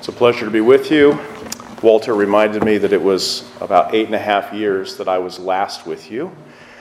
It's a pleasure to be with you. Walter reminded me that it was about 8.5 years that I was last with you.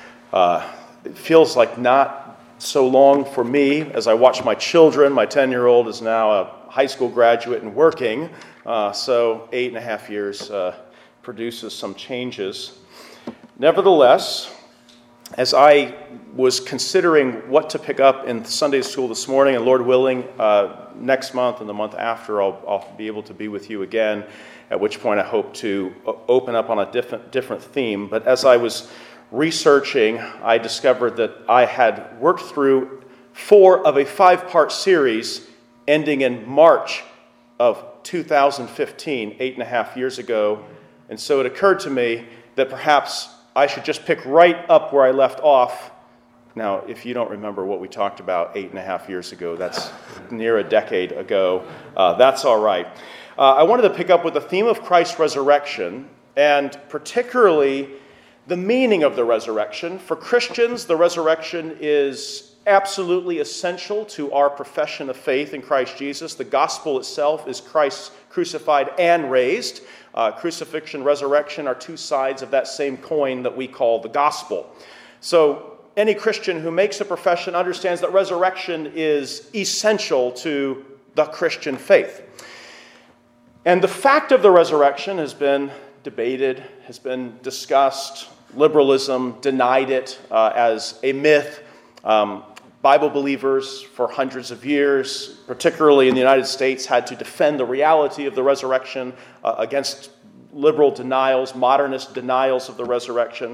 It feels like not so long for me as I watch my children. My 10-year-old is now a high school graduate and working, so 8.5 years produces some changes. Nevertheless, as I was considering what to pick up in Sunday school this morning, and Lord willing, next month and the month after, I'll be able to be with you again, at which point I hope to open up on a different theme. But as I was researching, I discovered that I had worked through 4 of a 5-part series ending in March of 2015, 8.5 years ago. And so it occurred to me that perhaps I should just pick right up where I left off. Now, if you don't remember what we talked about 8.5 years ago, that's near a decade ago, that's all right. I wanted to pick up with the theme of Christ's resurrection, and particularly the meaning of the resurrection. For Christians, the resurrection is absolutely essential to our profession of faith in Christ Jesus. The gospel itself is Christ crucified and raised. Crucifixion, resurrection are 2 sides of that same coin that we call the gospel. So any Christian who makes a profession understands that resurrection is essential to the Christian faith. And the fact of the resurrection has been debated, has been discussed. Liberalism denied it as a myth. Bible believers for hundreds of years, particularly in the United States, had to defend the reality of the resurrection against liberal denials, modernist denials of the resurrection.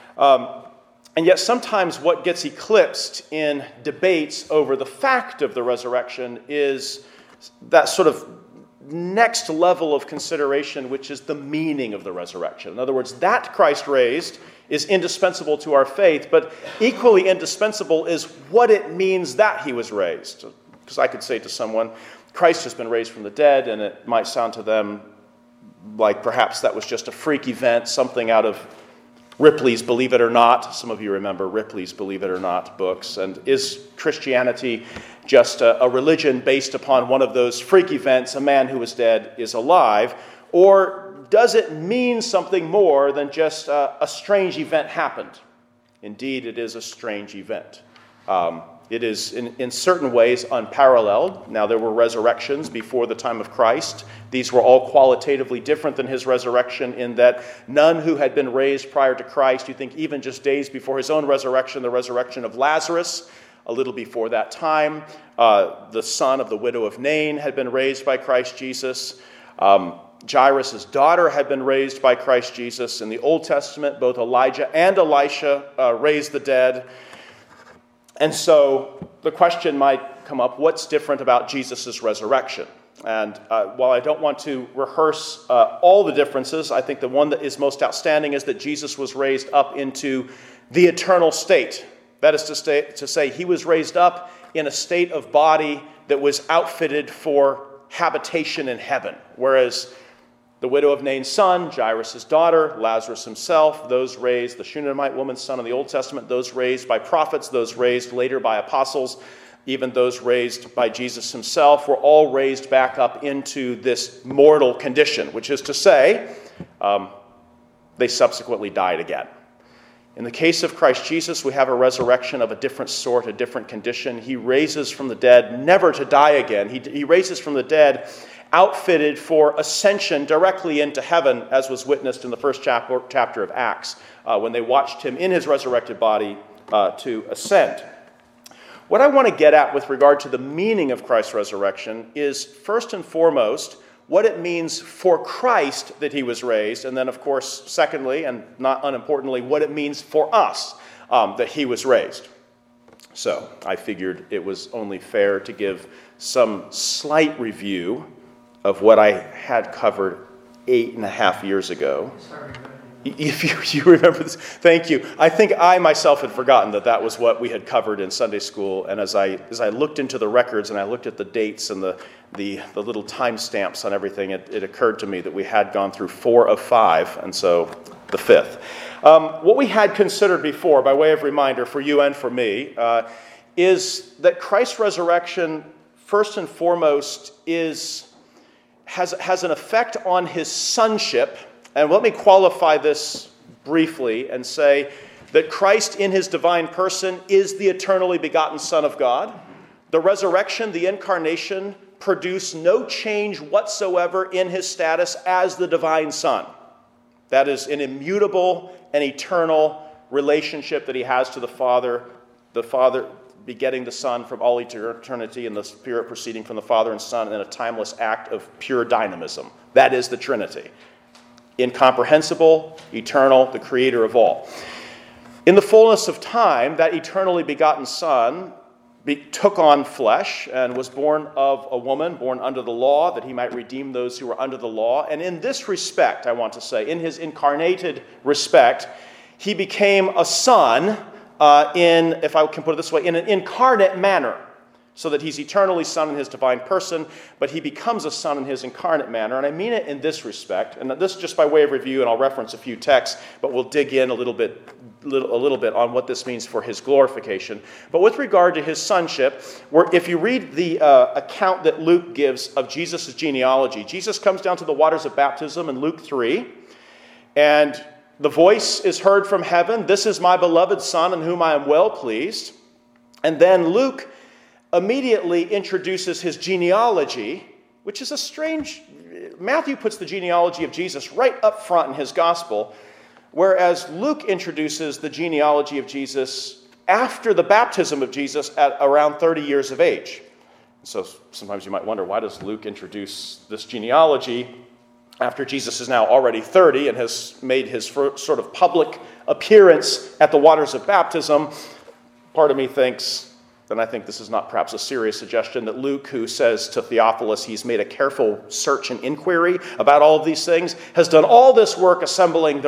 And yet sometimes what gets eclipsed in debates over the fact of the resurrection is that sort of next level of consideration, which is the meaning of the resurrection. In other words, that Christ raised is indispensable to our faith, but equally indispensable is what it means that he was raised. Because I could say to someone, Christ has been raised from the dead, and it might sound to them like perhaps that was just a freak event, something out of Ripley's Believe It or Not. Some of you remember Ripley's Believe It or Not books. And is Christianity just a religion based upon one of those freak events, a man who was dead is alive? Or does it mean something more than just a strange event happened? Indeed, it is a strange event. It is in certain ways unparalleled. Now, there were resurrections before the time of Christ. These were all qualitatively different than his resurrection in that none who had been raised prior to Christ, you think even just days before his own resurrection, the resurrection of Lazarus, a little before that time, the son of the widow of Nain had been raised by Christ Jesus. Jairus' daughter had been raised by Christ Jesus. In the Old Testament, both Elijah and Elisha raised the dead. And so the question might come up, what's different about Jesus' resurrection? And while I don't want to rehearse all the differences, I think the one that is most outstanding is that Jesus was raised up into the eternal state. That is to say, he was raised up in a state of body that was outfitted for habitation in heaven, whereas the widow of Nain's son, Jairus' daughter, Lazarus himself, those raised, the Shunammite woman's son in the Old Testament, those raised by prophets, those raised later by apostles, even those raised by Jesus himself, were all raised back up into this mortal condition, which is to say, they subsequently died again. In the case of Christ Jesus, we have a resurrection of a different sort, a different condition. He raises from the dead never to die again. He raises from the dead outfitted for ascension directly into heaven, as was witnessed in the first chapter of Acts, when they watched him in his resurrected body to ascend. What I want to get at with regard to the meaning of Christ's resurrection is, first and foremost, what it means for Christ that he was raised, and then, of course, secondly, and not unimportantly, what it means for us that he was raised. So I figured it was only fair to give some slight review of what I had covered 8.5 years ago. If you remember this, thank you. I think I myself had forgotten that was what we had covered in Sunday school, and as I looked into the records and I looked at the dates and the little timestamps on everything, it occurred to me that we had gone through 4 of 5, and so the 5th. What we had considered before, by way of reminder for you and for me, is that Christ's resurrection, first and foremost, is has an effect on his sonship. And let me qualify this briefly and say that Christ in his divine person is the eternally begotten Son of God. The resurrection, the incarnation, produce no change whatsoever in his status as the divine Son. That is an immutable and eternal relationship that he has to the Father begetting the Son from all eternity, and the Spirit proceeding from the Father and Son in a timeless act of pure dynamism. That is the Trinity. Incomprehensible, eternal, the creator of all. In the fullness of time, that eternally begotten Son took on flesh and was born of a woman, born under the law, that he might redeem those who were under the law. And in this respect, I want to say, in his incarnated respect, he became a son if I can put it this way, in an incarnate manner, so that he's eternally Son in his divine person, but he becomes a Son in his incarnate manner. And I mean it in this respect, and this just by way of review, and I'll reference a few texts, but we'll dig in a little bit on what this means for his glorification. But with regard to his sonship, if you read the account that Luke gives of Jesus' genealogy, Jesus comes down to the waters of baptism in Luke 3, and the voice is heard from heaven, "This is my beloved Son in whom I am well pleased." And then Luke immediately introduces his genealogy, which is a strange... Matthew puts the genealogy of Jesus right up front in his gospel, whereas Luke introduces the genealogy of Jesus after the baptism of Jesus at around 30 years of age. So sometimes you might wonder, why does Luke introduce this genealogy after Jesus is now already 30 and has made his sort of public appearance at the waters of baptism? Part of me thinks, and I think this is not perhaps a serious suggestion, that Luke, who says to Theophilus he's made a careful search and inquiry about all of these things, has done all this work assembling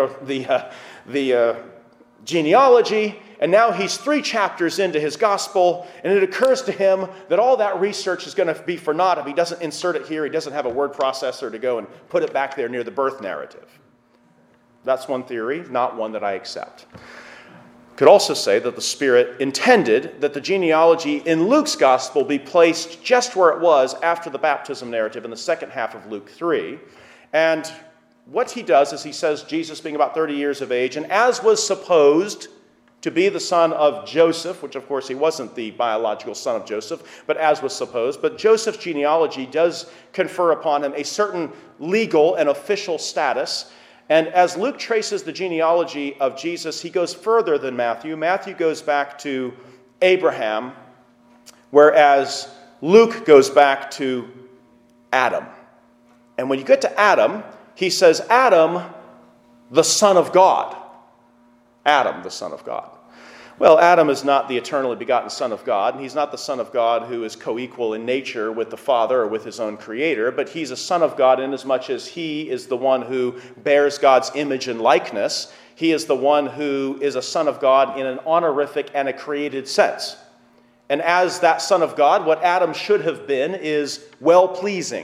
the genealogy, and now he's 3 chapters into his gospel, and it occurs to him that all that research is going to be for naught if he doesn't insert it here. He doesn't have a word processor to go and put it back there near the birth narrative. That's one theory, not one that I accept. Could also say that the Spirit intended that the genealogy in Luke's gospel be placed just where it was after the baptism narrative in the second half of Luke 3. And what he does is he says Jesus being about 30 years of age, and as was supposed to be the son of Joseph, which of course he wasn't the biological son of Joseph, but as was supposed. But Joseph's genealogy does confer upon him a certain legal and official status. And as Luke traces the genealogy of Jesus, he goes further than Matthew. Matthew goes back to Abraham, whereas Luke goes back to Adam. And when you get to Adam, he says, Adam, the son of God. Adam, the Son of God. Well, Adam is not the eternally begotten Son of God, and he's not the Son of God who is co-equal in nature with the Father or with his own Creator, but he's a Son of God inasmuch as he is the one who bears God's image and likeness. He is the one who is a Son of God in an honorific and a created sense. And as that Son of God, what Adam should have been is well-pleasing.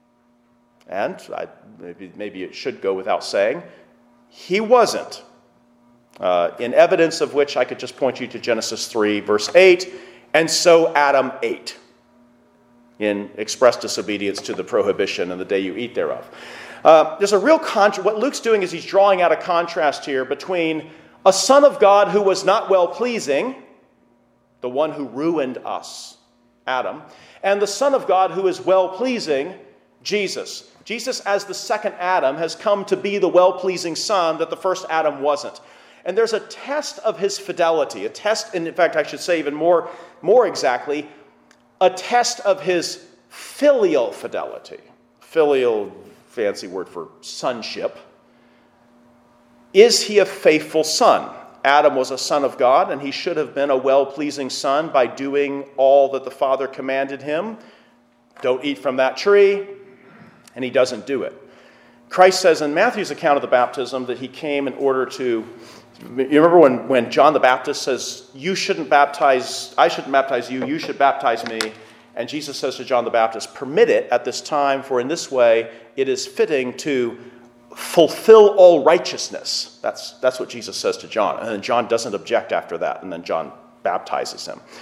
And maybe it should go without saying, he wasn't. In evidence of which I could just point you to Genesis 3, verse 8, and so Adam ate, in express disobedience to the prohibition and the day you eat thereof. There's a real contrast. What Luke's doing is he's drawing out a contrast here between a Son of God who was not well-pleasing, the one who ruined us, Adam, and the Son of God who is well-pleasing, Jesus. Jesus, as the second Adam, has come to be the well-pleasing Son that the first Adam wasn't. And there's a test of his fidelity, a test, and in fact, I should say even more exactly, a test of his filial fidelity. Filial, fancy word for sonship. Is he a faithful son? Adam was a son of God, and he should have been a well-pleasing son by doing all that the Father commanded him. Don't eat from that tree, and he doesn't do it. Christ says in Matthew's account of the baptism that he came in order to... You remember when John the Baptist says, I shouldn't baptize you, you should baptize me. And Jesus says to John the Baptist, permit it at this time, for in this way it is fitting to fulfill all righteousness. That's what Jesus says to John. And then John doesn't object after that, and then John baptizes him.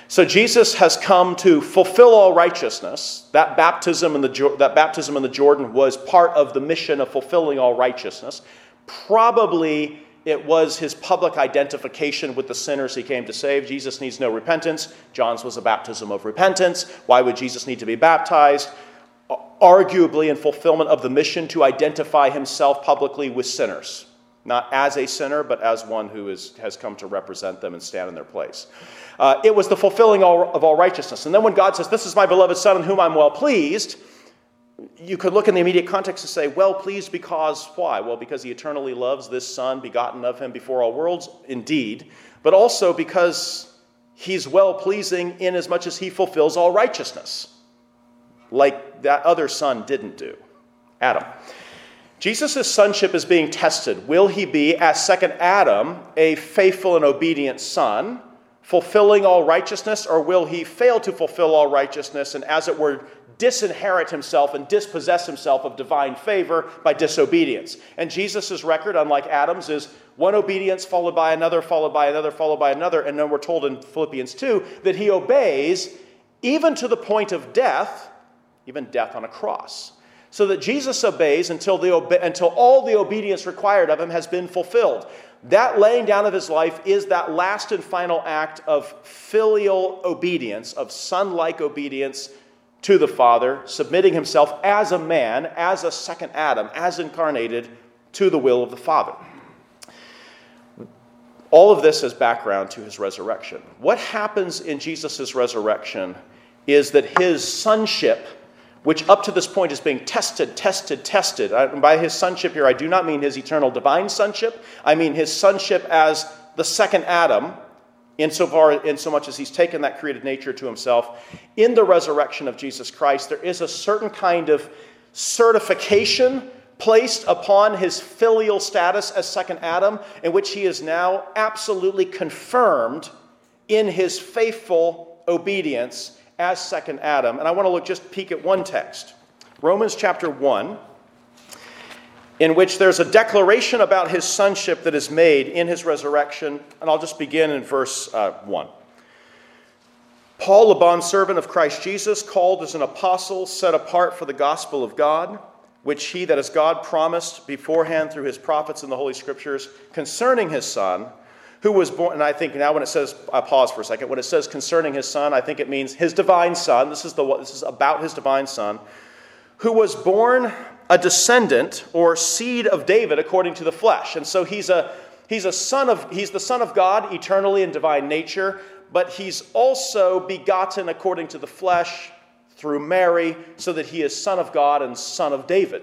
So Jesus has come to fulfill all righteousness. That baptism in the Jordan was part of the mission of fulfilling all righteousness. Probably it was his public identification with the sinners he came to save. Jesus needs no repentance. John's was a baptism of repentance. Why would Jesus need to be baptized? Arguably in fulfillment of the mission to identify himself publicly with sinners. Not as a sinner, but as one who has come to represent them and stand in their place. It was the fulfilling of all righteousness. And then when God says, "This is my beloved Son in whom I'm well pleased," you could look in the immediate context and say, well pleased because why? Well, because he eternally loves this Son, begotten of him before all worlds, indeed. But also because he's well pleasing in as much as he fulfills all righteousness. Like that other son didn't do, Adam. Jesus' sonship is being tested. Will he be, as second Adam, a faithful and obedient son, fulfilling all righteousness, or will he fail to fulfill all righteousness and, as it were, disinherit himself and dispossess himself of divine favor by disobedience? And Jesus' record, unlike Adam's, is one obedience followed by another, followed by another, followed by another. And then we're told in Philippians 2 that he obeys even to the point of death, even death on a cross. So that Jesus obeys until all the obedience required of him has been fulfilled. That laying down of his life is that last and final act of filial obedience, of son-like obedience to the Father, submitting himself as a man, as a second Adam, as incarnated, to the will of the Father. All of this as background to his resurrection. What happens in Jesus' resurrection is that his sonship, which up to this point is being tested. And by his sonship here, I do not mean his eternal divine sonship. I mean his sonship as the second Adam, insomuch as he's taken that created nature to himself. In the resurrection of Jesus Christ, there is a certain kind of certification placed upon his filial status as second Adam, in which he is now absolutely confirmed in his faithful obedience as second Adam. And I want to just peek at one text. Romans chapter 1, in which there's a declaration about his sonship that is made in his resurrection. And I'll just begin in verse 1. Paul, a bondservant of Christ Jesus, called as an apostle, set apart for the gospel of God, which he, that is God, promised beforehand through his prophets in the Holy Scriptures, concerning his Son, who was born. And I think now when it says, I pause for a second, when it says concerning his Son, I think it means his divine Son. This is about his divine Son, who was born a descendant or seed of David according to the flesh. And so he's the Son of God eternally in divine nature, but he's also begotten according to the flesh through Mary, so that he is Son of God and Son of David.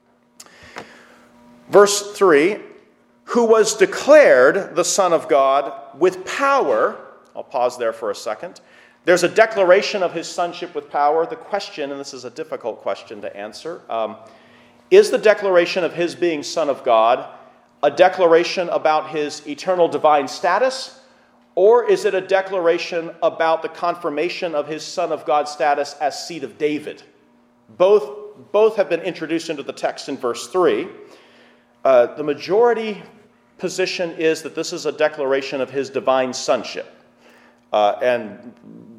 Verse 3, who was declared the Son of God with power. I'll pause there for a second. There's a declaration of his sonship with power. The question, and this is a difficult question to answer, is the declaration of his being Son of God a declaration about his eternal divine status, or is it a declaration about the confirmation of his Son of God status as seed of David? Both have been introduced into the text in verse 3. The majority position is that this is a declaration of his divine sonship. And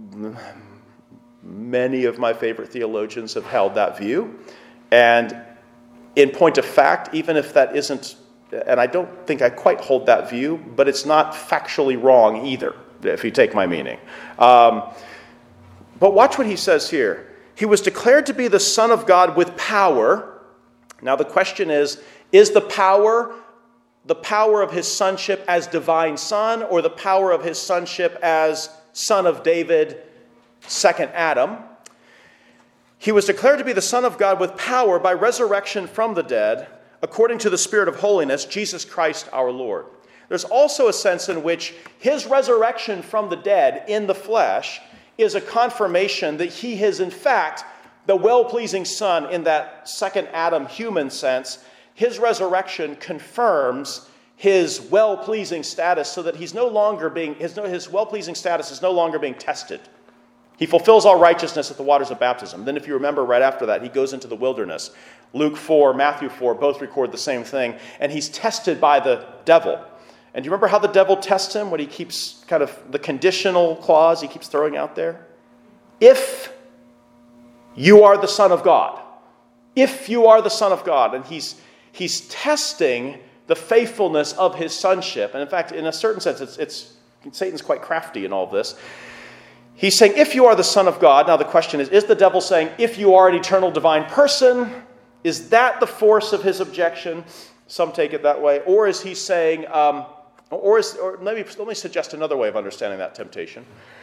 many of my favorite theologians have held that view. And in point of fact, even if that isn't, and I don't think I quite hold that view, but it's not factually wrong either, if you take my meaning. But watch what he says here. He was declared to be the Son of God with power. Now the question is the power of his sonship as divine Son, or the power of his sonship as Son of David, second Adam? He was declared to be the Son of God with power by resurrection from the dead, according to the Spirit of holiness, Jesus Christ our Lord. There's also a sense in which his resurrection from the dead in the flesh is a confirmation that he is in fact the well-pleasing Son in that second Adam human sense. His resurrection confirms his well-pleasing status, so that his well-pleasing status is no longer being tested. He fulfills all righteousness at the waters of baptism. Then if you remember right after that, he goes into the wilderness. Luke 4, Matthew 4, both record the same thing. And he's tested by the devil. And do you remember how the devil tests him? What he keeps kind of the conditional clause he keeps throwing out there? If you are the Son of God. If you are the Son of God. And he's testing the faithfulness of his sonship. And in fact, in a certain sense, it's Satan's quite crafty in all of this. He's saying, if you are the Son of God. Now the question is the devil saying, if you are an eternal divine person? Is that the force of his objection? Some take it that way. Or is he saying, let me suggest another way of understanding that temptation.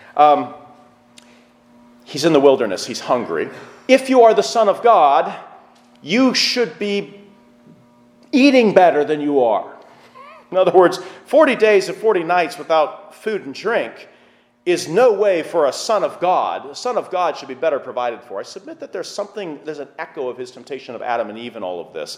He's in the wilderness. He's hungry. If you are the Son of God, you should be eating better than you are. In other words, 40 days and 40 nights without food and drink is no way for a son of God. A son of God should be better provided for. I submit that there's an echo of his temptation of Adam and Eve in all of this.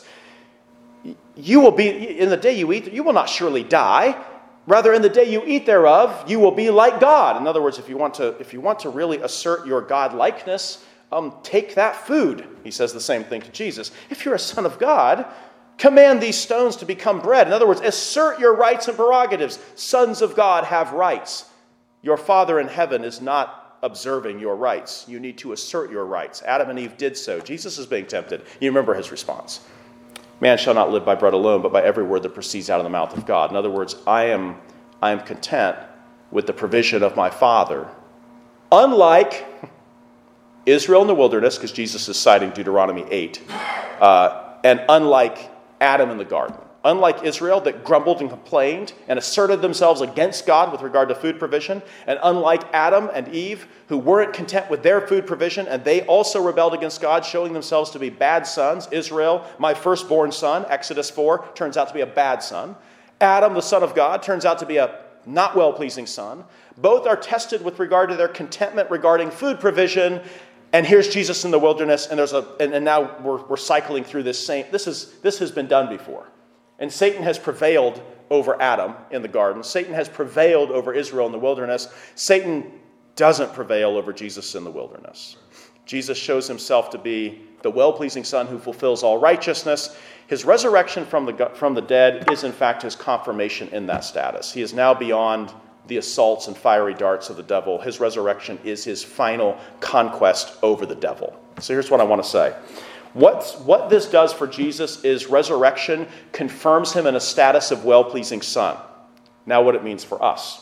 You will be, in the day you eat, you will not surely die. Rather, in the day you eat thereof, you will be like God. In other words, if you want to really assert your God-likeness, take that food. He says the same thing to Jesus. If you're a son of God, command these stones to become bread. In other words, assert your rights and prerogatives. Sons of God have rights. Your Father in heaven is not observing your rights. You need to assert your rights. Adam and Eve did so. Jesus is being tempted. You remember his response. Man shall not live by bread alone, but by every word that proceeds out of the mouth of God. In other words, I am content with the provision of my Father. Unlike Israel in the wilderness, because Jesus is citing Deuteronomy 8, and unlike Adam in the garden. Unlike Israel that grumbled and complained and asserted themselves against God with regard to food provision, and unlike Adam and Eve who weren't content with their food provision and they also rebelled against God, showing themselves to be bad sons. Israel, my firstborn son, Exodus 4, turns out to be a bad son. Adam, the son of God, turns out to be a not well-pleasing son. Both are tested with regard to their contentment regarding food provision. And here's Jesus in the wilderness, and now we're cycling through this same. This has been done before. And Satan has prevailed over Adam in the garden. Satan has prevailed over Israel in the wilderness. Satan doesn't prevail over Jesus in the wilderness. Jesus shows himself to be the well-pleasing Son who fulfills all righteousness. His resurrection from the dead is, in fact, his confirmation in that status. He is now beyond the assaults and fiery darts of the devil. His resurrection is his final conquest over the devil. So here's what I want to say. What this does for Jesus is resurrection confirms him in a status of well-pleasing Son. Now what it means for us.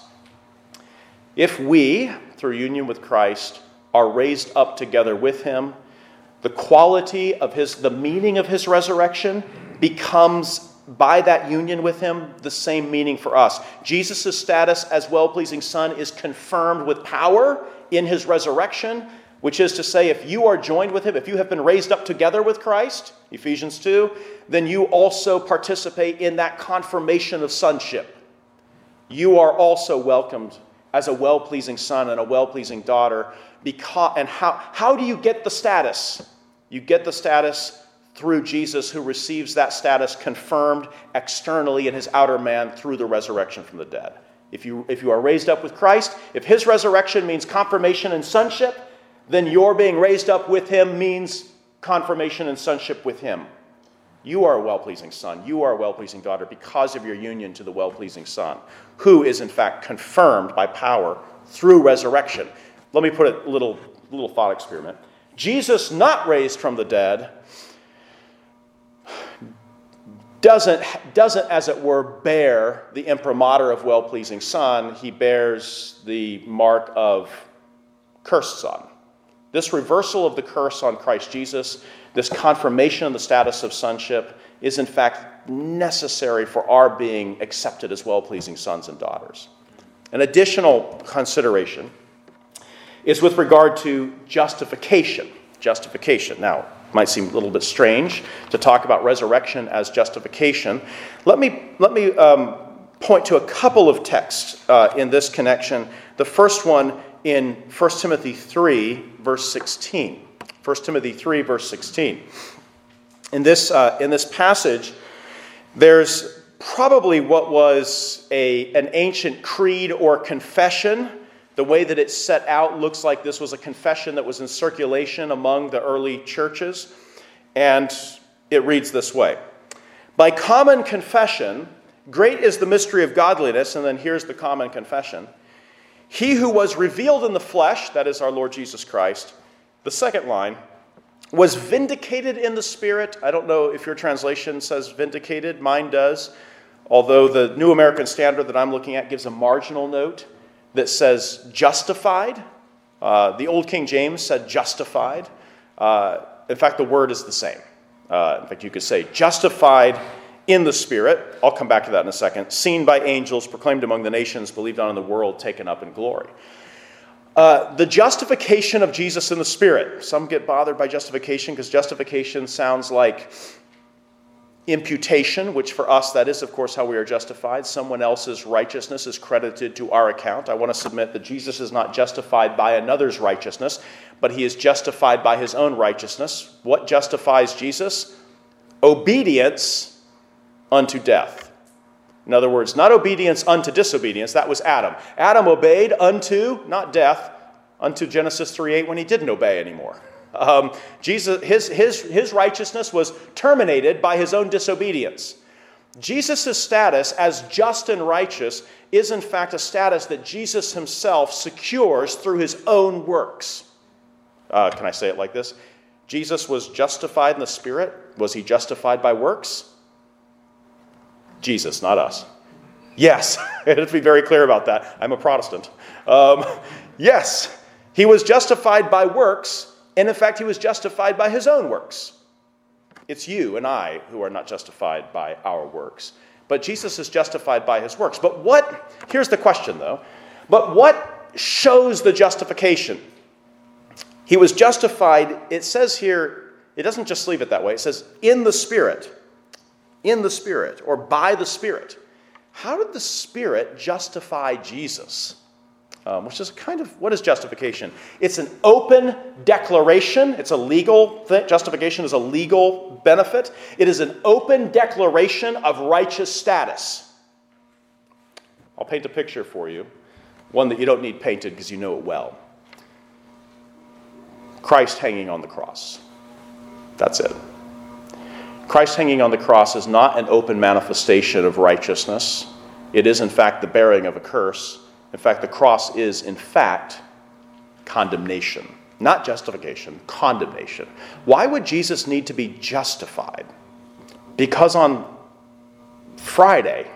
If we, through union with Christ, are raised up together with him, the quality of the meaning of his resurrection becomes, by that union with him, the same meaning for us. Jesus' status as well-pleasing Son is confirmed with power in his resurrection, which is to say, if you are joined with him, if you have been raised up together with Christ, Ephesians 2, then you also participate in that confirmation of sonship. You are also welcomed as a well-pleasing son and a well-pleasing daughter. And how do you get the status? You get the status through Jesus, who receives that status confirmed externally in his outer man through the resurrection from the dead. If you are raised up with Christ, if his resurrection means confirmation and sonship, then your being raised up with him means confirmation and sonship with him. You are a well-pleasing son. You are a well-pleasing daughter because of your union to the well-pleasing Son, who is in fact confirmed by power through resurrection. Let me put a little thought experiment. Jesus, not raised from the dead, doesn't, as it were, bear the imprimatur of well-pleasing Son. He bears the mark of cursed son. This reversal of the curse on Christ Jesus, this confirmation of the status of sonship, is in fact necessary for our being accepted as well-pleasing sons and daughters. An additional consideration is with regard to justification. Justification. Now, it might seem a little bit strange to talk about resurrection as justification. Let me point to a couple of texts in this connection. The first one in 1 Timothy 3, verse 16. 1 Timothy 3, verse 16. In this passage, there's probably what was an ancient creed or confession. The way that it's set out looks like this was a confession that was in circulation among the early churches. And it reads this way. By common confession Great is the mystery of godliness, and then here's the common confession. He who was revealed in the flesh, that is our Lord Jesus Christ, the second line, was vindicated in the Spirit. I don't know if your translation says vindicated. Mine does. Although the New American Standard that I'm looking at gives a marginal note that says justified. The Old King James said justified. In fact, the word is the same. In fact, you could say justified in the Spirit. I'll come back to that in a second. Seen by angels, proclaimed among the nations, believed on in the world, taken up in glory. The justification of Jesus in the Spirit. Some get bothered by justification because justification sounds like imputation, which for us, that is, of course, how we are justified. Someone else's righteousness is credited to our account. I want to submit that Jesus is not justified by another's righteousness, but he is justified by his own righteousness. What justifies Jesus? Obedience unto death. In other words, not obedience unto disobedience. That was Adam. Adam obeyed unto, not death, unto Genesis 3:8 when he didn't obey anymore. Jesus, his righteousness was terminated by his own disobedience. Jesus' status as just and righteous is in fact a status that Jesus himself secures through his own works. Can I say it like this? Jesus was justified in the Spirit. Was he justified by works? Jesus, not us. Yes, I have to be very clear about that. I'm a Protestant. Yes, he was justified by works, and in fact, he was justified by his own works. It's you and I who are not justified by our works. But Jesus is justified by his works. Here's the question though, but what shows the justification? He was justified, it says here, it doesn't just leave it that way, it says in the Spirit, or by the Spirit. How did the Spirit justify Jesus? Which is what is justification? It's an open declaration. It's a legal thing. Justification is a legal benefit. It is an open declaration of righteous status. I'll paint a picture for you, one that you don't need painted because you know it well. Christ hanging on the cross. That's it. Christ hanging on the cross is not an open manifestation of righteousness. It is, in fact, the bearing of a curse. In fact, the cross is, in fact, condemnation. Not justification, condemnation. Why would Jesus need to be justified? Because on Friday,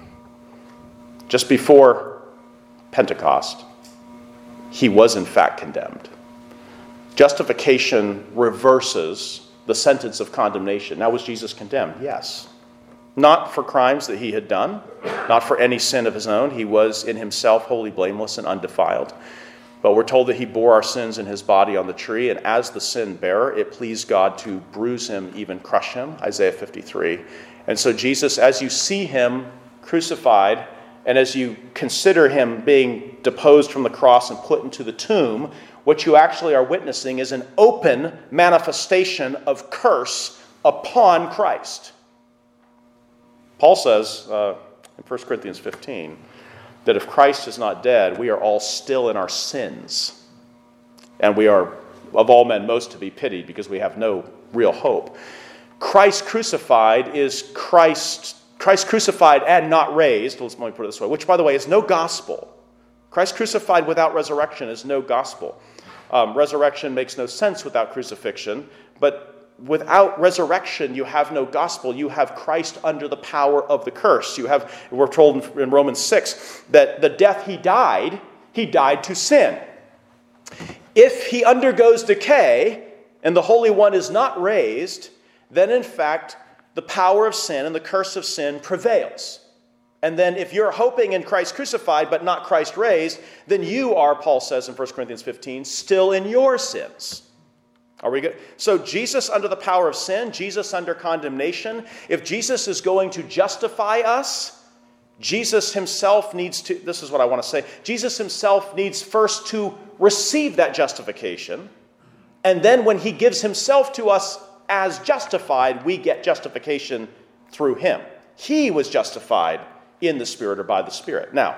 just before Pentecost, he was, in fact, condemned. Justification reverses the sentence of condemnation. Now, was Jesus condemned? Yes. Not for crimes that he had done, not for any sin of his own. He was in himself wholly blameless and undefiled. But we're told that he bore our sins in his body on the tree, and as the sin bearer, it pleased God to bruise him, even crush him, Isaiah 53. And so Jesus, as you see him crucified, and as you consider him being deposed from the cross and put into the tomb, what you actually are witnessing is an open manifestation of curse upon Christ. Paul says in 1 Corinthians 15 that if Christ is not dead, we are all still in our sins. And we are, of all men, most to be pitied because we have no real hope. Christ crucified is Christ crucified and not raised, let me put it this way, which, by the way, is no gospel. Christ crucified without resurrection is no gospel. Resurrection makes no sense without crucifixion, but without resurrection, you have no gospel. You have Christ under the power of the curse. We're told in Romans 6 that the death he died to sin. If he undergoes decay and the Holy One is not raised, then in fact, the power of sin and the curse of sin prevails. And then if you're hoping in Christ crucified but not Christ raised, then you are, Paul says in 1 Corinthians 15, still in your sins. Are we good? So Jesus under the power of sin, Jesus under condemnation. If Jesus is going to justify us, Jesus himself needs to, this is what I want to say, Jesus himself needs first to receive that justification. And then when he gives himself to us as justified, we get justification through him. He was justified in the Spirit or by the Spirit. Now,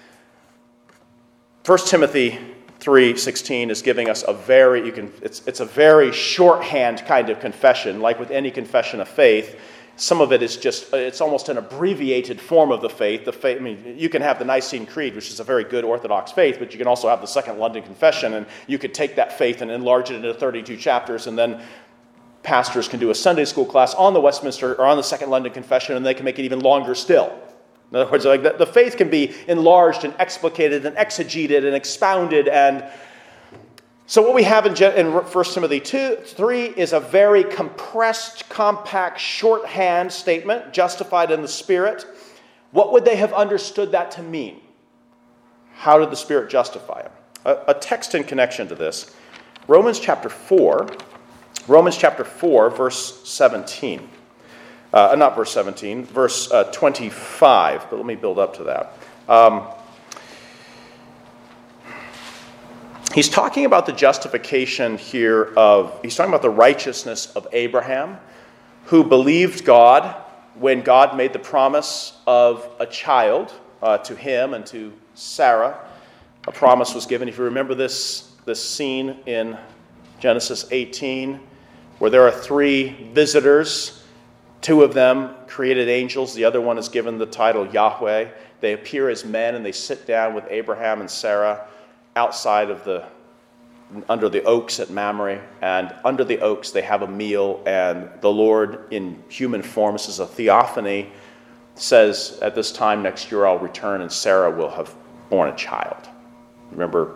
1 Timothy 3:16 is giving us it's a very shorthand kind of confession, like with any confession of faith. some of it is just, it's almost an abbreviated form of the faith. I mean, you can have the Nicene Creed, which is a very good Orthodox faith, but you can also have the Second London Confession, and you could take that faith and enlarge it into 32 chapters, and then pastors can do a Sunday school class on the Westminster or on the Second London Confession, and they can make it even longer still. In other words, like the faith can be enlarged and explicated and exegeted and expounded. And so what we have in 1 Timothy 3 is a very compressed, compact, shorthand statement, justified in the Spirit. What would they have understood that to mean? How did the Spirit justify him? A text in connection to this, Romans chapter 4, verse 17. Not verse 17, verse 25, but let me build up to that. He's talking about the justification here he's talking about the righteousness of Abraham, who believed God when God made the promise of a child to him and to Sarah. A promise was given. If you remember this scene in Genesis 18, where there are 3 visitors. 2 of them created angels. The other one is given the title Yahweh. They appear as men, and they sit down with Abraham and Sarah outside of under the oaks at Mamre. And under the oaks, they have a meal. And the Lord, in human form, this is a theophany, says, "At this time next year I'll return, and Sarah will have born a child." Remember,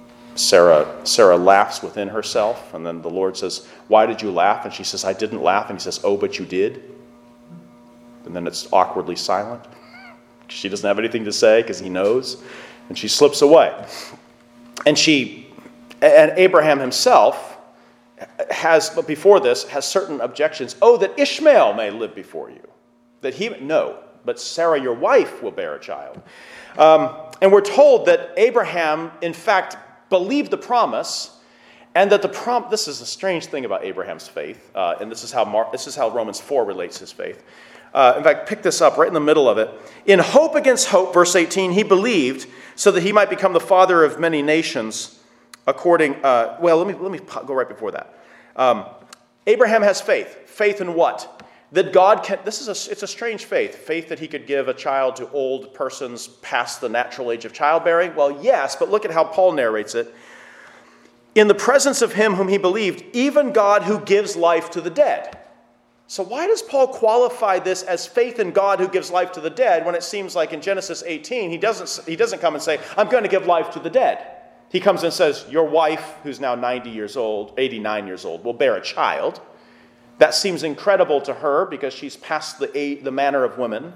Sarah laughs within herself, and then the Lord says, "Why did you laugh?" And she says, "I didn't laugh." And he says, "Oh, but you did." And then it's awkwardly silent. She doesn't have anything to say because he knows, and she slips away. And Abraham himself but before this, has certain objections. "Oh, that Ishmael may live before you." No, but Sarah, your wife, will bear a child. And we're told that Abraham, in fact, believed the promise, and that this is a strange thing about Abraham's faith, and this is how Romans 4 relates his faith. In fact, pick this up right in the middle of it. "In hope against hope," verse 18, "he believed so that he might become the father of many nations according..." Let me go right before that. Abraham has faith. Faith in what? That God can... It's a strange faith. Faith that he could give a child to old persons past the natural age of childbearing? Well, yes, but look at how Paul narrates it. "In the presence of him whom he believed, even God who gives life to the dead." So why does Paul qualify this as faith in God who gives life to the dead when it seems like in Genesis 18 he doesn't come and say, "I'm going to give life to the dead"? He comes and says, "Your wife, who's now 89 years old, will bear a child." That seems incredible to her because she's past the manner of women.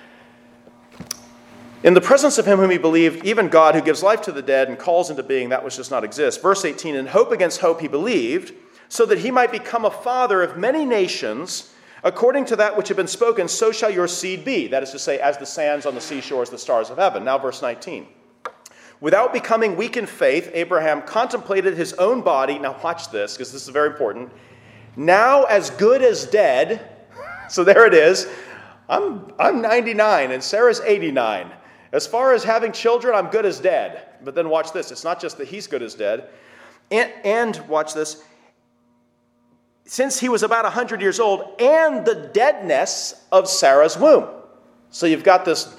"In the presence of him whom he believed, even God who gives life to the dead and calls into being that which does not exist." Verse 18, "In hope against hope he believed, so that he might become a father of many nations, according to that which had been spoken, so shall your seed be." That is to say, as the sands on the seashore, as the stars of heaven. Now verse 19. "Without becoming weak in faith, Abraham contemplated his own body." Now watch this, because this is very important. "Now as good as dead." So there it is. I'm 99 and Sarah's 89. As far as having children, I'm good as dead. But then watch this. It's not just that he's good as dead. And watch this. "Since he was about 100 years old, and the deadness of Sarah's womb." So you've got this,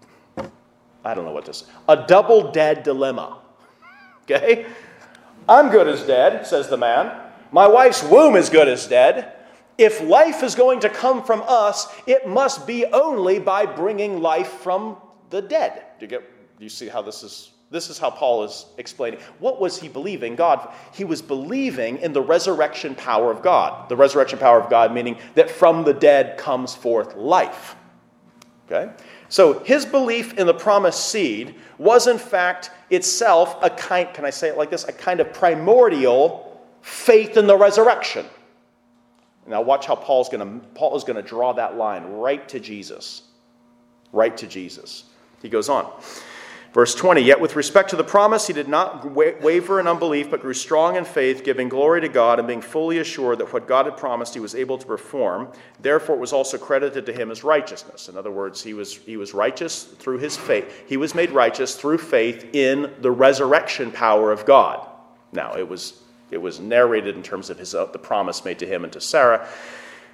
I don't know what this is, a double dead dilemma. Okay? "I'm good as dead," says the man. "My wife's womb is good as dead. If life is going to come from us, it must be only by bringing life from the dead." Do you see how this is how Paul is explaining? What was he believing? God. He was believing in the resurrection power of God. The resurrection power of God meaning that from the dead comes forth life. Okay? So his belief in the promised seed was in fact itself can I say it like this, a kind of primordial faith in the resurrection. Now watch how Paul is going to draw that line right to Jesus. Right to Jesus. He goes on. Verse 20, "Yet with respect to the promise, he did not waver in unbelief, but grew strong in faith, giving glory to God, and being fully assured that what God had promised he was able to perform. Therefore it was also credited to him as righteousness." In other words, he was righteous through his faith. He was made righteous through faith in the resurrection power of God. Now, it was narrated in terms of the promise made to him and to Sarah.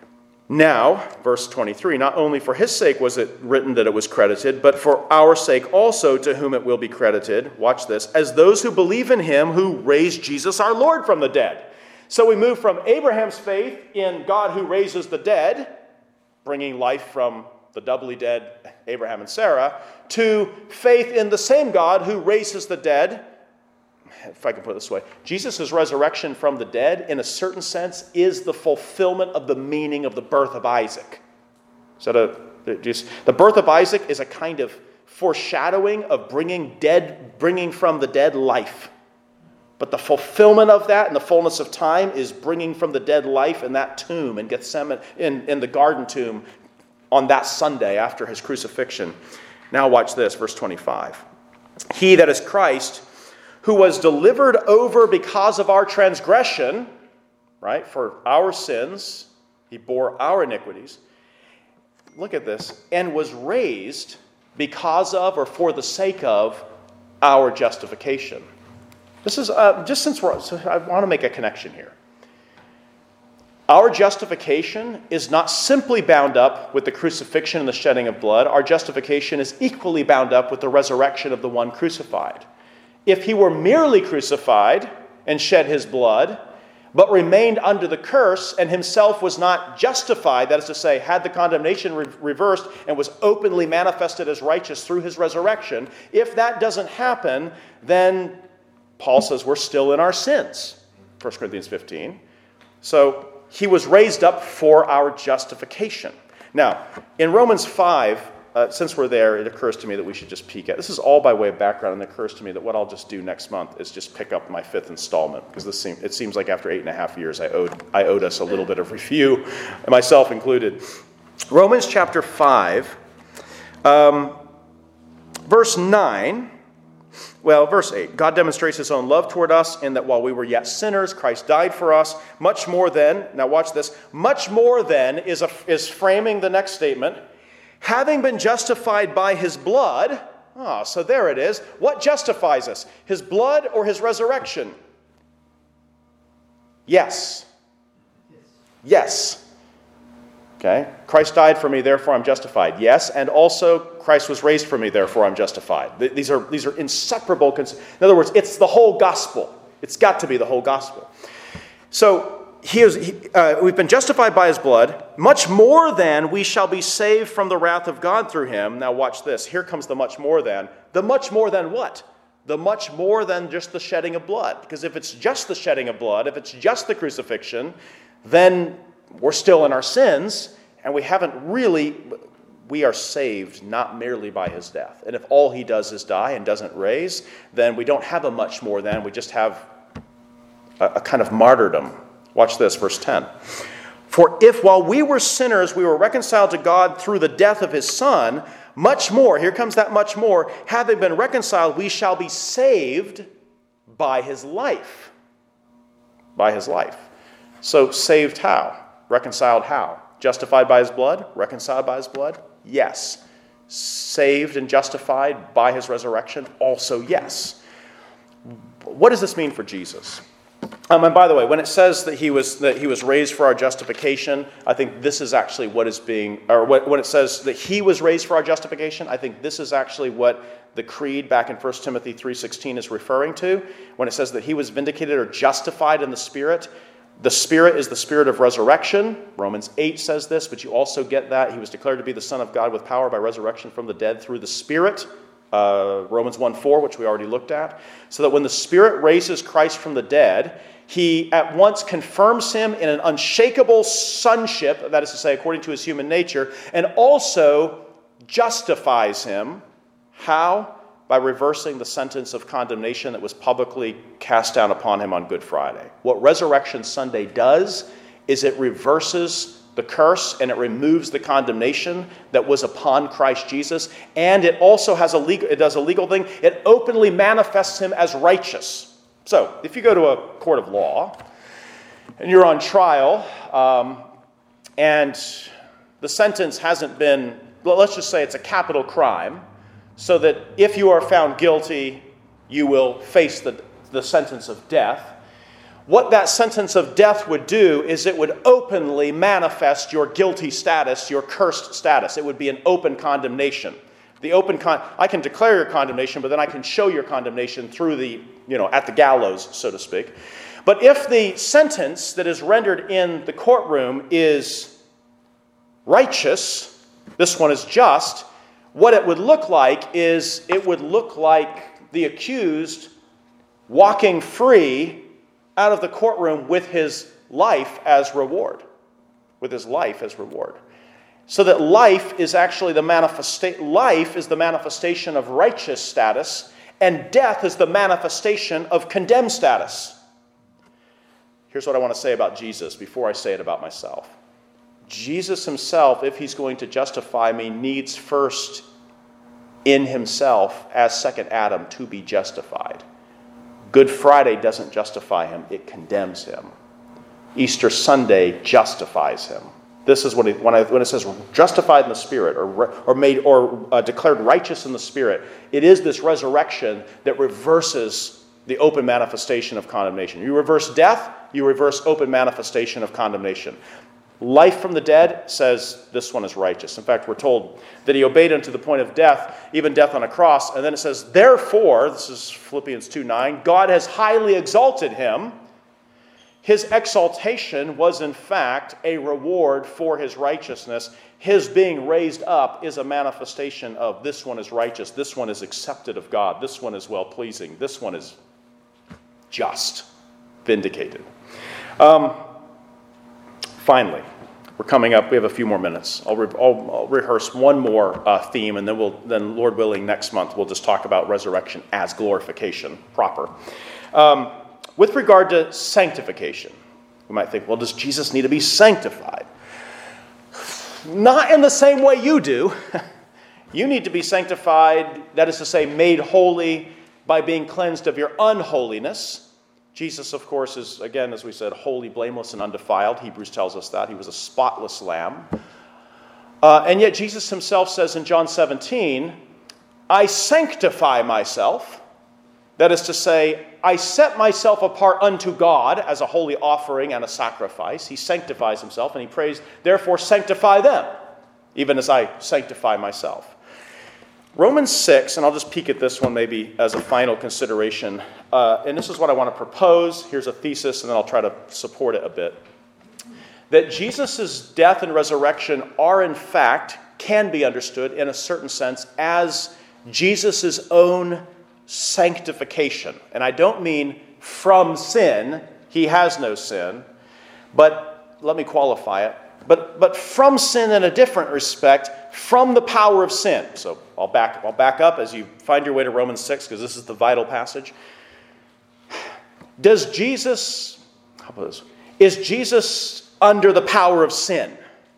Now, verse 23, not only for his sake was it written that it was credited, but for our sake also to whom it will be credited, watch this, as those who believe in him who raised Jesus our Lord from the dead. So we move from Abraham's faith in God who raises the dead, bringing life from the doubly dead Abraham and Sarah, to faith in the same God who raises the dead. If I can put it this way, Jesus' resurrection from the dead, in a certain sense, is the fulfillment of the meaning of the birth of Isaac. The birth of Isaac is a kind of foreshadowing of bringing from the dead life. But the fulfillment of that in the fullness of time is bringing from the dead life in that tomb in Gethsemane, in the garden tomb on that Sunday after his crucifixion. Now watch this, verse 25. He, that is Christ, who was delivered over because of our transgression, right, for our sins, he bore our iniquities. Look at this, and was raised because of or for the sake of our justification. This is, I want to make a connection here. Our justification is not simply bound up with the crucifixion and the shedding of blood. Our justification is equally bound up with the resurrection of the one crucified. If he were merely crucified and shed his blood, but remained under the curse and himself was not justified, that is to say, had the condemnation reversed and was openly manifested as righteous through his resurrection, if that doesn't happen, then Paul says we're still in our sins, 1 Corinthians 15. So he was raised up for our justification. Now, in Romans 5, since we're there, it occurs to me that we should just peek at. This is all by way of background, and it occurs to me that what I'll just do next month is just pick up my 5th installment, because it seems like after 8.5 years I owed us a little bit of review, myself included. Romans chapter 5, verse 9. Well, verse 8, God demonstrates his own love toward us in that while we were yet sinners, Christ died for us. Much more than, now watch this, much more than is framing the next statement. Having been justified by his blood, so there it is. What justifies us? His blood or his resurrection? Yes. Yes. Okay? Christ died for me, therefore I'm justified. Yes, and also Christ was raised for me, therefore I'm justified. These are inseparable. In other words, it's the whole gospel. It's got to be the whole gospel. So we've been justified by his blood. Much more than we shall be saved from the wrath of God through him. Now watch this. Here comes the much more than. The much more than what? The much more than just the shedding of blood. Because if it's just the shedding of blood, if it's just the crucifixion, then we're still in our sins, and we are saved not merely by his death. And if all he does is die and doesn't raise, then we don't have a much more than, we just have a kind of martyrdom. Watch this, verse 10. For if while we were sinners, we were reconciled to God through the death of his Son, much more, here comes that much more, having been reconciled, we shall be saved by his life. By his life. So saved how? Reconciled how? Justified by his blood? Reconciled by his blood? Yes. Saved and justified by his resurrection? Also yes. What does this mean for Jesus? And by the way, when it says that he was raised for our justification, I think this is actually what is being, or when it says that he was raised for our justification, I think this is actually what the creed back in 1 Timothy 3:16 is referring to. When it says that he was vindicated or justified in the Spirit, the Spirit is the Spirit of resurrection. Romans 8 says this, but you also get that. He was declared to be the Son of God with power by resurrection from the dead through the Spirit. Romans 1:4, which we already looked at. So that when the Spirit raises Christ from the dead, he at once confirms him in an unshakable sonship, that is to say, according to his human nature, and also justifies him. How? By reversing the sentence of condemnation that was publicly cast down upon him on Good Friday. What Resurrection Sunday does is it reverses the curse and it removes the condemnation that was upon Christ Jesus, and it also does a legal thing. It openly manifests him as righteous. So, if you go to a court of law and you're on trial, and the sentence hasn't been, let's just say it's a capital crime, so that if you are found guilty, you will face the sentence of death. what that sentence of death would do is it would openly manifest your guilty status, your cursed status. It would be an open condemnation. I can declare your condemnation, but then I can show your condemnation through at the gallows, so to speak. But if the sentence that is rendered in the courtroom is righteous, this one is just, what it would look like is it would look like the accused walking free out of the courtroom with his life as reward. With his life as reward. So that life is actually the manifestation of righteous status, and death is the manifestation of condemned status. Here's what I want to say about Jesus before I say it about myself. Jesus himself, if he's going to justify me, needs first in himself as second Adam to be justified. Good Friday doesn't justify him, it condemns him. Easter Sunday justifies him. This is when it says justified in the Spirit or declared righteous in the Spirit, it is this resurrection that reverses the open manifestation of condemnation. You reverse death, you reverse open manifestation of condemnation. Life from the dead says this one is righteous. In fact, we're told that he obeyed unto the point of death, even death on a cross. And then it says, therefore, this is Philippians 2:9, God has highly exalted him. His exaltation was in fact a reward for his righteousness. His being raised up is a manifestation of this one is righteous, this one is accepted of God, this one is well-pleasing, this one is just, vindicated. Finally, we're coming up. We have a few more minutes. I'll rehearse one more theme, and then Lord willing, next month we'll just talk about resurrection as glorification proper. With regard to sanctification, we might think, well, does Jesus need to be sanctified? Not in the same way you do. You need to be sanctified, that is to say, made holy by being cleansed of your unholiness. Jesus, of course, is, again, as we said, holy, blameless, and undefiled. Hebrews tells us that. He was a spotless lamb. And yet Jesus himself says in John 17, I sanctify myself. That is to say, I set myself apart unto God as a holy offering and a sacrifice. He sanctifies himself, and he prays, therefore sanctify them, even as I sanctify myself. Romans 6, and I'll just peek at this one maybe as a final consideration, and this is what I want to propose. Here's a thesis, and then I'll try to support it a bit. That Jesus' death and resurrection are in fact, can be understood in a certain sense as Jesus' own sanctification. And I don't mean from sin, he has no sin, but let me qualify it. But from sin in a different respect, from the power of sin. So I'll back up as you find your way to Romans 6, because this is the vital passage. Is Jesus under the power of sin?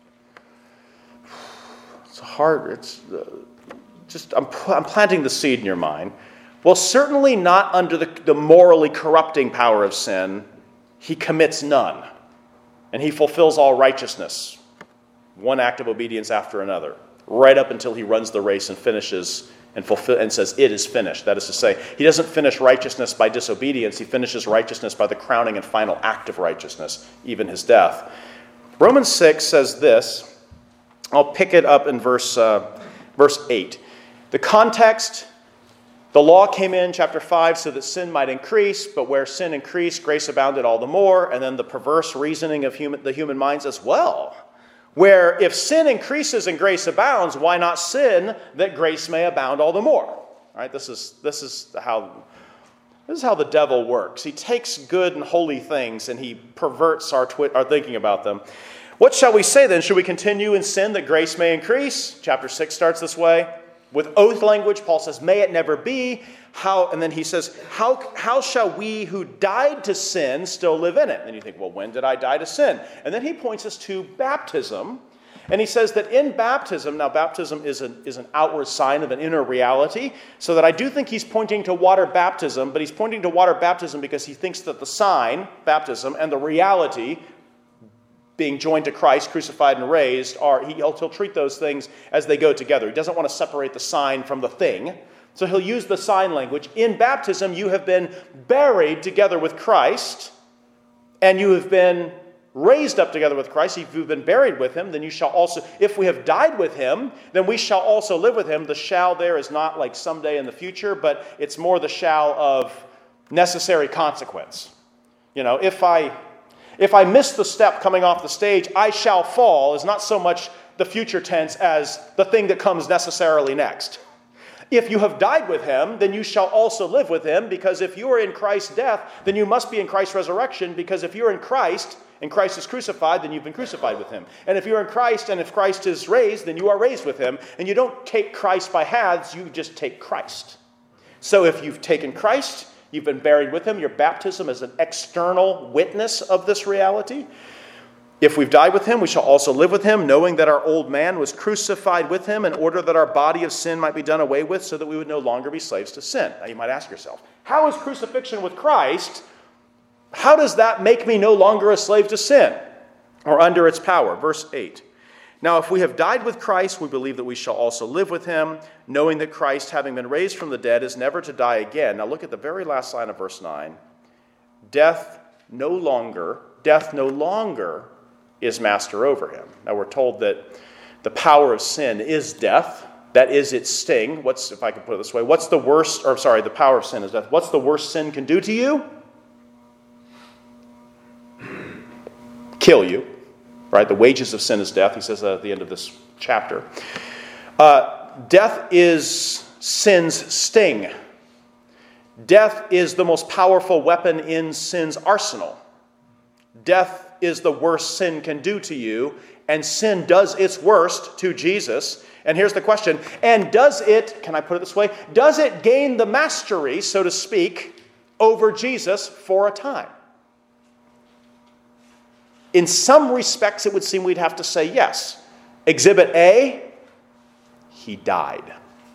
It's hard. I'm planting the seed in your mind. Well, certainly not under the morally corrupting power of sin. He commits none. And he fulfills all righteousness, one act of obedience after another, right up until he runs the race and finishes and says, it is finished. That is to say, he doesn't finish righteousness by disobedience. He finishes righteousness by the crowning and final act of righteousness, even his death. Romans 6 says this. I'll pick it up in verse 8. The context, the law came in, chapter 5, so that sin might increase, but where sin increased, grace abounded all the more. And then the perverse reasoning of the human minds as well, where if sin increases and grace abounds, why not sin that grace may abound all the more? All right, this is how the devil works. He takes good and holy things and he perverts our thinking about them. What shall we say then? Should we continue in sin that grace may increase? Chapter 6 starts this way. With oath language, Paul says, may it never be. And then he says, how shall we who died to sin still live in it? And you think, well, when did I die to sin? And then he points us to baptism. And he says that in baptism, now baptism is an outward sign of an inner reality, so that I do think he's pointing to water baptism, but he's pointing to water baptism because he thinks that the sign, baptism, and the reality, being joined to Christ, crucified and raised, he'll treat those things as they go together. He doesn't want to separate the sign from the thing. So he'll use the sign language. In baptism, you have been buried together with Christ. and you have been raised up together with Christ, if you've been buried with him, then you shall also, if we have died with him, then we shall also live with him. The shall there is not like someday in the future, but it's more the shall of necessary consequence. You know, if I miss the step coming off the stage, I shall fall is not so much the future tense as the thing that comes necessarily next. If you have died with him, then you shall also live with him, because if you are in Christ's death, then you must be in Christ's resurrection, because if you're in Christ, and Christ is crucified, then you've been crucified with him. And if you're in Christ, and if Christ is raised, then you are raised with him. And you don't take Christ by halves, you just take Christ. So if you've taken Christ, you've been buried with him. Your baptism is an external witness of this reality. If we've died with him, we shall also live with him, knowing that our old man was crucified with him in order that our body of sin might be done away with, so that we would no longer be slaves to sin. Now you might ask yourself, how is crucifixion with Christ? How does that make me no longer a slave to sin or under its power? Verse 8. Now, if we have died with Christ, we believe that we shall also live with him, knowing that Christ, having been raised from the dead, is never to die again. Now, look at the very last line of verse 9. Death no longer is master over him. Now, we're told that the power of sin is death. That is its sting. If I can put it this way, the power of sin is death. What's the worst sin can do to you? Kill you, right? The wages of sin is death. He says that at the end of this chapter. Death is sin's sting. Death is the most powerful weapon in sin's arsenal. Death is the worst sin can do to you, and sin does its worst to Jesus. And here's the question, and does it, can I put it this way, does it gain the mastery, so to speak, over Jesus for a time? In some respects, it would seem we'd have to say yes. Exhibit A, he died.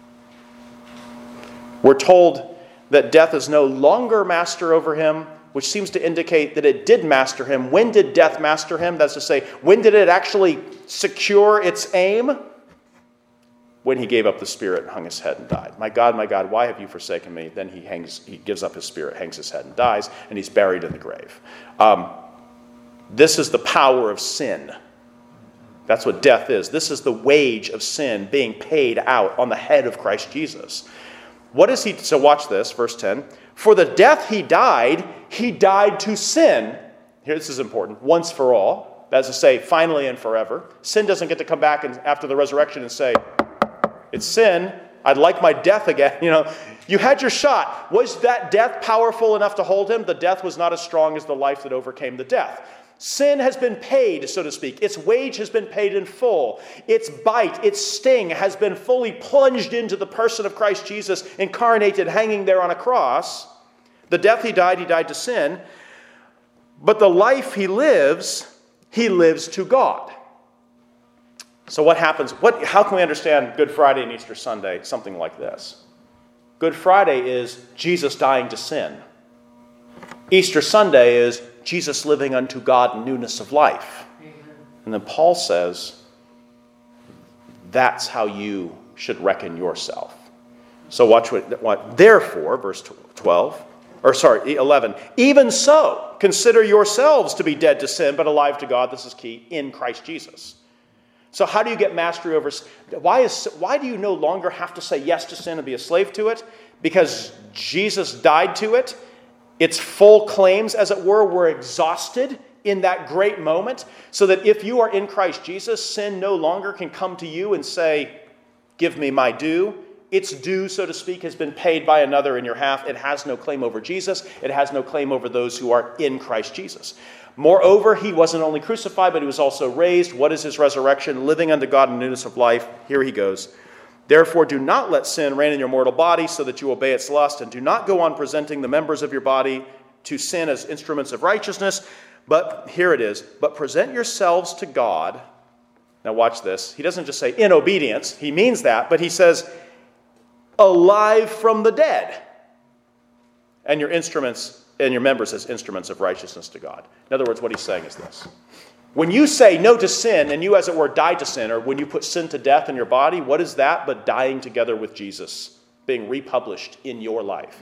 We're told that death is no longer master over him, which seems to indicate that it did master him. When did death master him? That's to say, when did it actually secure its aim? When he gave up the spirit and hung his head and died. My God, why have you forsaken me? Then he gives up his spirit, hangs his head and dies, and he's buried in the grave. This is the power of sin. That's what death is. This is the wage of sin being paid out on the head of Christ Jesus. What is he? So watch this, verse 10. For the death he died to sin. Here, this is important. Once for all. That's to say, finally and forever. Sin doesn't get to come back after the resurrection and say, it's sin. I'd like my death again. You had your shot. Was that death powerful enough to hold him? The death was not as strong as the life that overcame the death. Sin has been paid, so to speak. Its wage has been paid in full. Its bite, its sting has been fully plunged into the person of Christ Jesus, incarnated, hanging there on a cross. The death he died to sin. But the life he lives to God. So what happens? How can we understand Good Friday and Easter Sunday? Something like this. Good Friday is Jesus dying to sin. Easter Sunday is Jesus living unto God in newness of life. Amen. And then Paul says, that's how you should reckon yourself. So watch what therefore, verse 11, even so, consider yourselves to be dead to sin, but alive to God, this is key, in Christ Jesus. So how do you get mastery over sin? Why do you no longer have to say yes to sin and be a slave to it? Because Jesus died to it. Its full claims, as it were exhausted in that great moment, so that if you are in Christ Jesus, sin no longer can come to you and say, give me my due. Its due, so to speak, has been paid by another in your half. It has no claim over Jesus. It has no claim over those who are in Christ Jesus. Moreover, he wasn't only crucified, but he was also raised. What is his resurrection? Living unto God in newness of life. Here he goes. Therefore, do not let sin reign in your mortal body so that you obey its lust, and do not go on presenting the members of your body to sin as instruments of righteousness. But here it is. But present yourselves to God. Now watch this. He doesn't just say in obedience. He means that, but he says alive from the dead. And your instruments and your members as instruments of righteousness to God. In other words, what he's saying is this. When you say no to sin, and you, as it were, die to sin, or when you put sin to death in your body, what is that but dying together with Jesus, being republished in your life?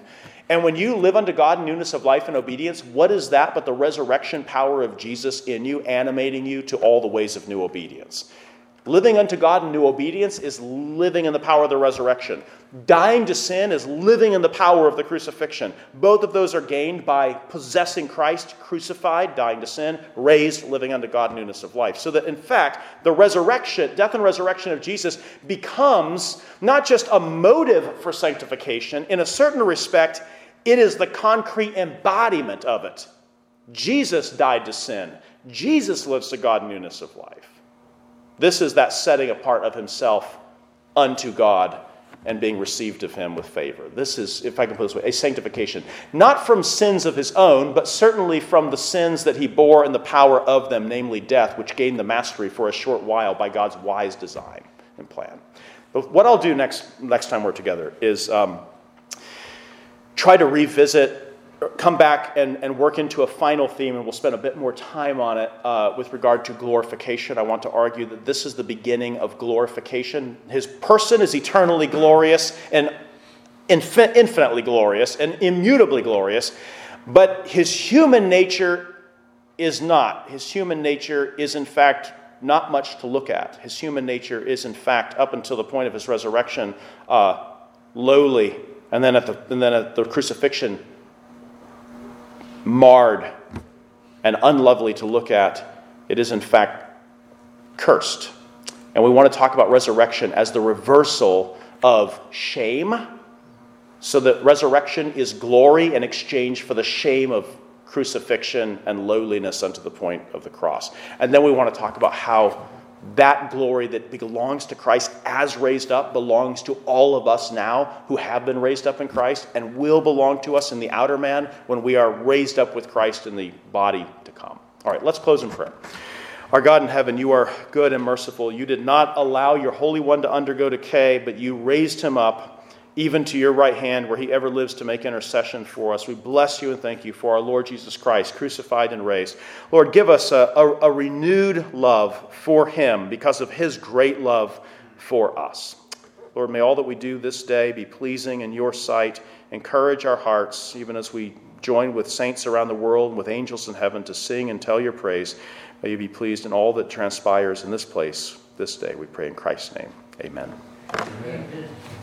And when you live unto God in newness of life and obedience, what is that but the resurrection power of Jesus in you, animating you to all the ways of new obedience? Living unto God in new obedience is living in the power of the resurrection. Dying to sin is living in the power of the crucifixion. Both of those are gained by possessing Christ, crucified, dying to sin, raised, living unto God in newness of life. So that in fact, the resurrection, death and resurrection of Jesus becomes not just a motive for sanctification. In a certain respect, it is the concrete embodiment of it. Jesus died to sin. Jesus lives to God in newness of life. This is that setting apart of himself unto God and being received of him with favor. This is, if I can put it this way, a sanctification. Not from sins of his own, but certainly from the sins that he bore and the power of them, namely death, which gained the mastery for a short while by God's wise design and plan. But what I'll do next time we're together is try to revisit, come back and work into a final theme, and we'll spend a bit more time on it with regard to glorification. I want to argue that this is the beginning of glorification. His person is eternally glorious and infinitely glorious and immutably glorious, but his human nature is not. His human nature is, in fact, not much to look at. His human nature is, in fact, up until the point of his resurrection, lowly, and then at the crucifixion, marred and unlovely to look at. It is in fact cursed. And we want to talk about resurrection as the reversal of shame, so that resurrection is glory in exchange for the shame of crucifixion and lowliness unto the point of the cross. And then we want to talk about how that glory that belongs to Christ as raised up belongs to all of us now who have been raised up in Christ, and will belong to us in the outer man when we are raised up with Christ in the body to come. All right, let's close in prayer. Our God in heaven, you are good and merciful. You did not allow your Holy One to undergo decay, but you raised him up even to your right hand, where he ever lives to make intercession for us. We bless you and thank you for our Lord Jesus Christ, crucified and raised. Lord, give us a renewed love for him because of his great love for us. Lord, may all that we do this day be pleasing in your sight. Encourage our hearts, even as we join with saints around the world and with angels in heaven to sing and tell your praise. May you be pleased in all that transpires in this place this day. We pray in Christ's name. Amen. Amen.